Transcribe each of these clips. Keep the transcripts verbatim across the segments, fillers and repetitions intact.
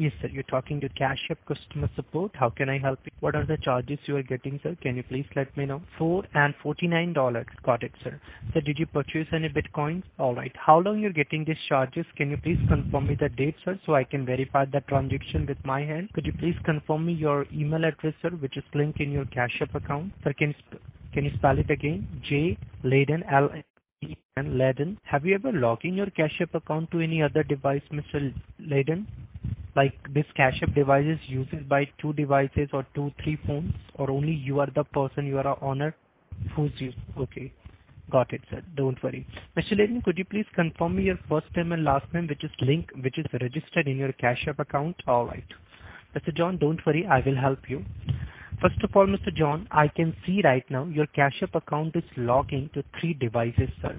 Yes, sir. You're talking to Cash App customer support. How can I help you? What are the charges you are getting, sir? Can you please let me know? Four and forty-nine dollars. Got it, sir. So did you purchase any bitcoins? All right. How long you're getting these charges? Can you please confirm me the date, sir, so I can verify the transaction with my hand? Could you please confirm me your email address, sir, which is linked in your Cash App account? Sir, can you, sp- can you spell it again? J Laden L and Laden. Have you ever logged in your Cash App account to any other device, Mister Laden? Like this Cash App device is used by two devices or two, three phones, or only you are the person, you are a owner who's used? Okay. Got it, sir. Don't worry. Mister Laden, could you please confirm me your first name and last name, which is link, which is registered in your Cash App account? All right. Mister John, don't worry. I will help you. First of all, Mister John, I can see right now your Cash App account is logging to three devices, sir.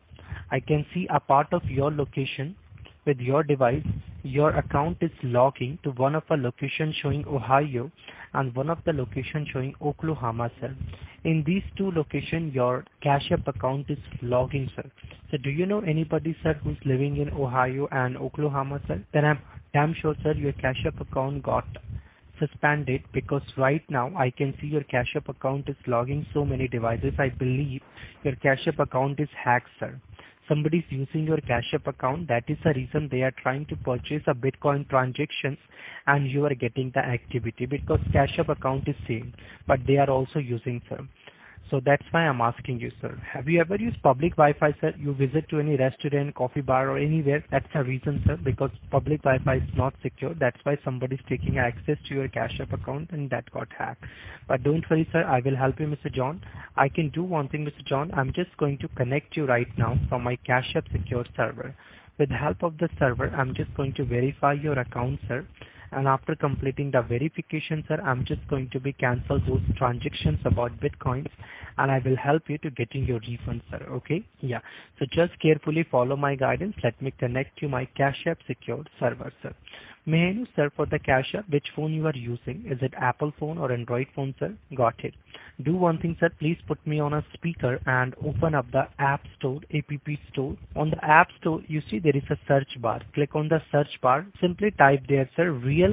I can see a part of your location with your device. Your account is logging to one of the locations showing Ohio and one of the locations showing Oklahoma, sir. In these two locations, your Cash App account is logging, sir. So do you know anybody, sir, who's living in Ohio and Oklahoma, sir? Then I'm damn sure, sir, your Cash App account got suspended, because right now I can see your Cash App account is logging so many devices. I believe your Cash App account is hacked, sir. Somebody is using your Cash App account. That is the reason they are trying to purchase a Bitcoin transactions and you are getting the activity, because Cash App account is same, but they are also using, sir. So that's why I'm asking you, sir. Have you ever used public Wi-Fi, sir? You visit to any restaurant, coffee bar or anywhere? That's the reason, sir, because public Wi-Fi is not secure. That's why somebody is taking access to your Cash App account and that got hacked. But don't worry, sir. I will help you, Mister John. I can do one thing, Mister John. I'm just going to connect you right now from my Cash App secure server. With the help of the server, I'm just going to verify your account, sir. And after completing the verification, sir, I'm just going to be cancel those transactions about Bitcoins, and I will help you to getting your refund, sir. Okay? Yeah. So just carefully follow my guidance. Let me connect you my Cash App secured server, sir. May I know, sir, for the Cash App, which phone you are using? Is it Apple phone or Android phone, sir? Got it. Do one thing, sir. Please put me on a speaker and open up the App Store, App Store. On the App Store, you see there is a search bar. Click on the search bar. Simply type there, sir, Real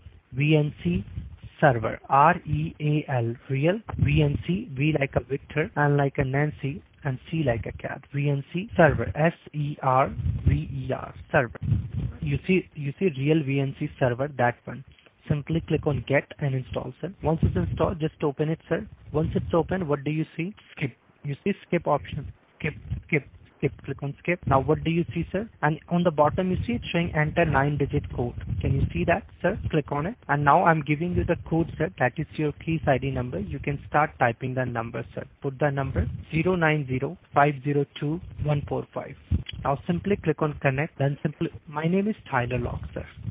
V N C Server. R E A L. Real V N C. V like a Victor and like a Nancy and C like a cat. V N C Server. S E R V E R. Server. You see, you see Real V N C Server, that one. Simply click on get and install, sir. Once it's installed, just open it, sir. Once it's open, what do you see? Skip. You see skip option. Skip, skip, skip. Click on skip. Now what do you see, sir? And on the bottom you see it's showing enter nine digit code. Can you see that, sir? Click on it. And now I'm giving you the code, sir. That is your Keys I D number. You can start typing the number, sir. Put the number zero nine zero five zero two one four five. Now simply click on connect. Then simply, my name is Tyler Locke, sir.